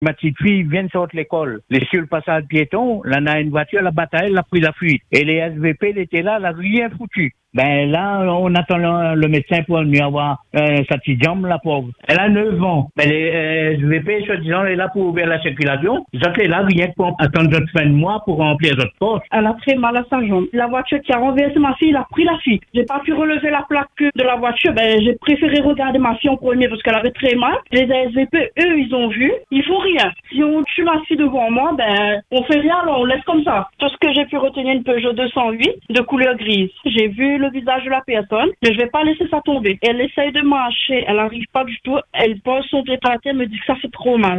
Ma petite fille vient de sortir de l'école. Les sur le passage piéton, là, on a une voiture, la bataille, elle a pris la fuite. Et les SVP, ils étaient là, elle a rien foutu. Ben là, on attend le médecin pour venir avoir sa petite jambe, la pauvre. Elle a 9 ans. Ben les SVP, soi-disant, elle est là pour ouvrir la circulation. Ils étaient là, rien que pour attendre notre fin de mois pour remplir notre poche. Elle a très mal à sa jambe. La voiture qui a renversé ma fille, elle a pris la fuite. J'ai pas pu relever la plaque de la voiture. Ben, j'ai préféré regarder ma fille en premier parce qu'elle avait très mal. Les SVP, eux, ils ont vu. Ils font rien. Si on tue ma fille devant moi, ben, on fait rien, alors on laisse comme ça. Tout ce que j'ai pu retenir, une Peugeot 208 de couleur grise. J'ai vu le visage de la personne, mais je vais pas laisser ça tomber. Elle essaye de marcher, elle n'arrive pas du tout. Elle pose son pied par terre, me dit que ça fait trop mal.